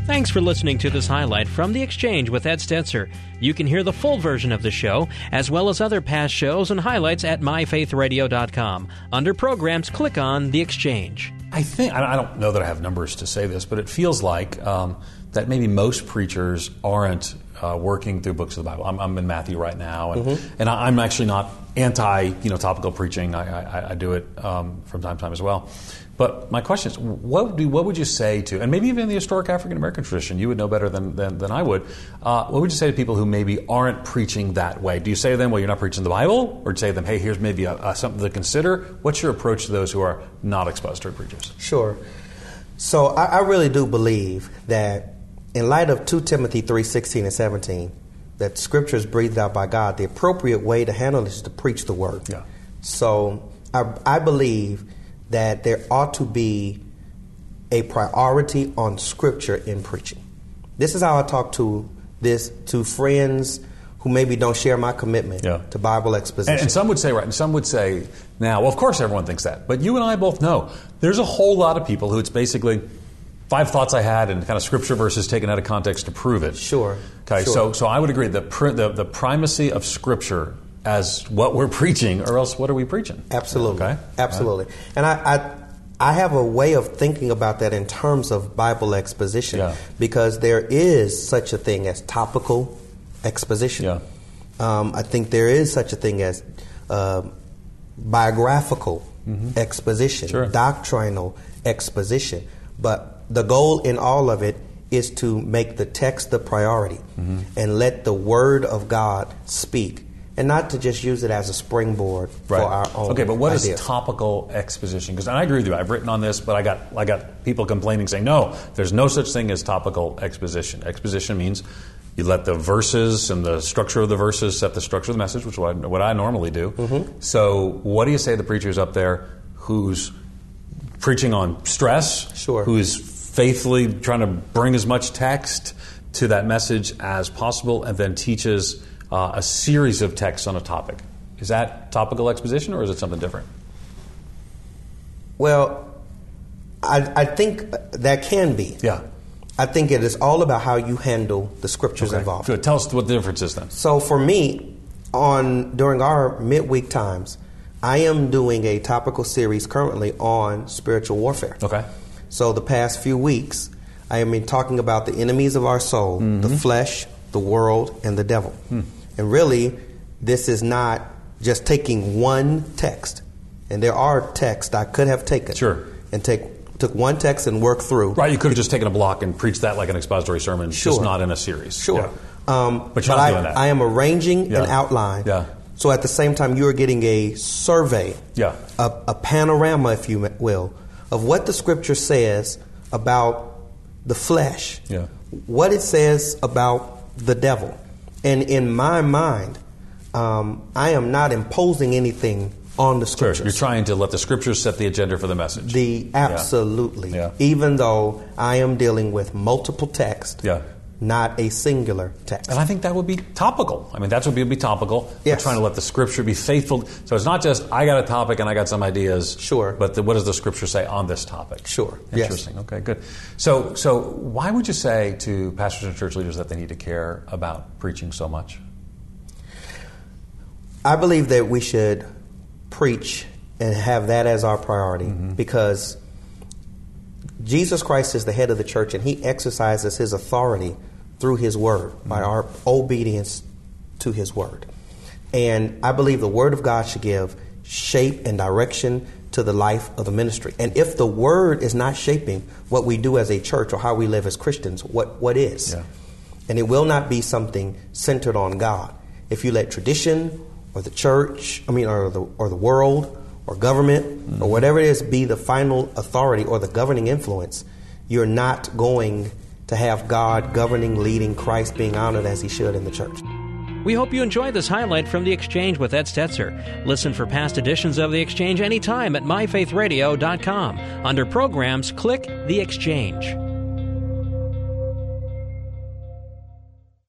Thanks for listening to this highlight from The Exchange with Ed Stetzer. You can hear the full version of the show, as well as other past shows and highlights at myfaithradio.com. Under Programs, click on The Exchange. I don't know that I have numbers to say this, but it feels like that maybe most preachers aren't working through books of the Bible. I'm in Matthew right now, and I'm actually not anti topical preaching. I do it from time to time as well. But my question is, what would you say to, and maybe even in the historic African American tradition, you would know better than I would, what would you say to people who maybe aren't preaching that way? Do you say to them, well, you're not preaching the Bible? Or do you say to them, hey, here's maybe something to consider? What's your approach to those who are not expository preachers? Sure. So I really do believe that in light of 2 Timothy 3:16 and 17, that Scripture is breathed out by God, the appropriate way to handle it is to preach the Word. Yeah. So I believe that there ought to be a priority on Scripture in preaching. This is how I talk to friends who maybe don't share my commitment to Bible exposition. And some would say, now, well, of course everyone thinks that, but you and I both know there's a whole lot of people who it's basically 5 thoughts I had and kind of Scripture verses taken out of context to prove it. Sure. Okay, sure. So I would agree the primacy of Scripture as what we're preaching, or else what are we preaching? Absolutely. Okay? Absolutely. Right. And I have a way of thinking about that in terms of Bible exposition, because there is such a thing as topical exposition. Yeah. I think there is such a thing as biographical exposition, doctrinal exposition. But the goal in all of it is to make the text the priority and let the Word of God speak, and not to just use it as a springboard for our own Okay, but what ideas. is topical exposition? Because I agree with you. I've written on this, but I got people complaining saying, no, there's no such thing as topical exposition. Exposition means you let the verses and the structure of the verses set the structure of the message, which is what I normally do. So what do you say to the preachers up there who's preaching on stress, who's faithfully trying to bring as much text to that message as possible, and then teaches a series of texts on a topic? Is that topical exposition, or is it something different? Well, I think that can be. Yeah. I think it is all about how you handle the Scriptures involved. Good. Tell us what the difference is then. So for me, during our midweek times, I am doing a topical series currently on spiritual warfare. Okay. So the past few weeks, I have been talking about the enemies of our soul, the flesh, the world, and the devil. And really, this is not just taking one text. And there are texts I could have taken. And took one text and worked through. Right, you could have just taken a block and preached that like an expository sermon, just not in a series. But you're not doing that. I am arranging an outline. So at the same time, you are getting a survey, a panorama, if you will, of what the Scripture says about the flesh, what it says about the devil. And in my mind, I am not imposing anything on the Scriptures. You're trying to let the Scriptures set the agenda for the message. Absolutely. Even though I am dealing with multiple texts, not a singular text. And I think that would be topical. I mean, that's what would be topical. We're trying to let the Scripture be faithful. So it's not just, I got a topic and I got some ideas. But what does the Scripture say on this topic? Interesting. Okay, good. So why would you say to pastors and church leaders that they need to care about preaching so much? I believe that we should preach and have that as our priority, because Jesus Christ is the head of the church, and He exercises His authority through His Word by our obedience to His Word. And I believe the Word of God should give shape and direction to the life of the ministry. And if the Word is not shaping what we do as a church or how we live as Christians, what is? And it will not be something centered on God. If you let tradition or the church, or the world or government or whatever it is be the final authority or the governing influence, you're not going to have God governing, leading, Christ being honored as He should in the church. We hope you enjoyed this highlight from The Exchange with Ed Stetzer. Listen for past editions of The Exchange anytime at myfaithradio.com. Under Programs, click The Exchange.